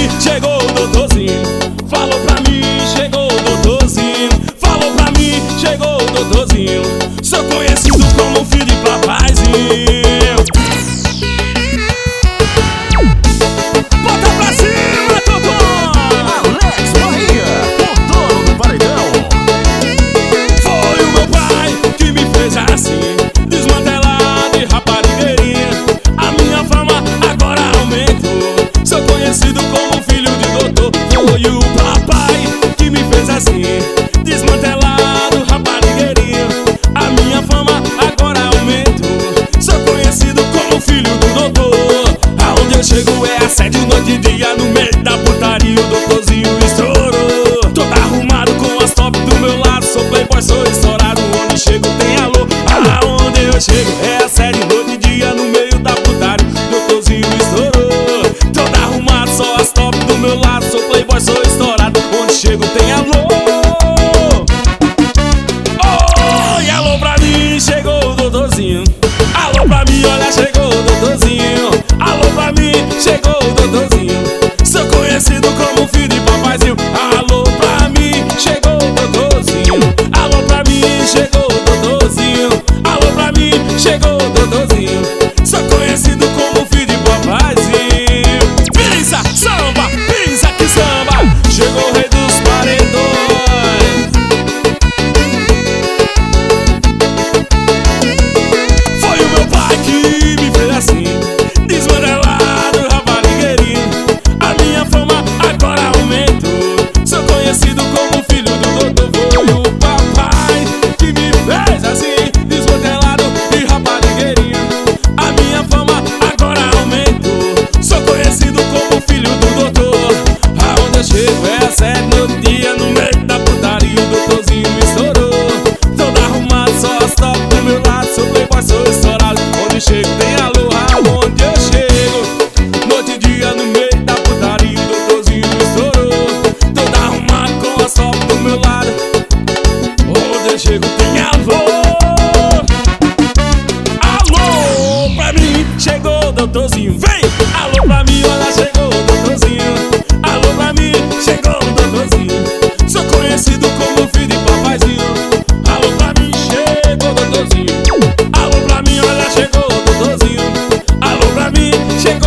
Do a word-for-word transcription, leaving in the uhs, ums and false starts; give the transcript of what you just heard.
mim, chegou o doutorzinho. Falou pra mim, chegou o doutorzinho. Falou pra mim, chegou o doutorzinho. Sou conhecido como filho de papaizinho. Bota pra cima, Totó! Alex Bahia, o dono do paredão. Foi o meu pai que me fez assim, desmantelado e raparigueirinha. A minha fama agora aumentou. Sou conhecido como filho de doutor. Foi o papai que me fez assim, desmantelado, raparigueirinha. A minha fama agora aumentou. Sou conhecido como filho do doutor. Aonde eu chego é assédio noite e dia. No meio da putaria o doutorzinho estourou. Todo arrumado com as top do meu lado. Sou playboy, sou estourado. Onde chego tem alô. Aonde eu chego é assédio noite e dia. No meio da putaria o doutorzinho estourou. Todo arrumado, só as top do meu lado. Sou playboy, sou estourado. Onde chego tem alô. Oh, e alô pra mim, chegou o doutorzinho. Alô pra mim, olha, chegou o doutorzinho. Alô pra mim, chegou o doutorzinho. Sou conhecido como filho de papaizinho. Alô pra mim, chegou o doutorzinho. Alô pra mim, chegou o doutorzinho. Alô pra mim, chegou o doutorzinho. Sou conhecido como filho de papaizinho. Pisa, samba, pisa que samba. Chegou o rei dos paredões. Foi o meu pai que me fez assim, desmantelado, raparigueirinho. A minha fama agora aumentou. Sou conhecido como filho do doutor. Foi o papai que me fez assim, desmantelado e raparigueirinho. A minha fama agora aumentou. Sou conhecido como filho do doutor. Aonde eu chego é sério no dia. No meio da putaria o doutorzinho estourou. Todo arrumado, só as top do meu lado. Sou playboy, sou estourado. Onde chego tem alô. Aonde eu chego noite e dia. No meio da putaria o doutorzinho estourou. Todo arrumado com as top do meu lado. Onde eu chego tem alô. Alô pra mim, chegou o doutorzinho. Vem! Alô pra mim, olha, chegou o doutorzinho. Alô pra mim, chegou o doutorzinho. Sou conhecido como filho de papaizinho. Alô pra mim, chegou o doutorzinho. Alô pra mim, olha, chegou o doutorzinho. Alô pra mim, chegou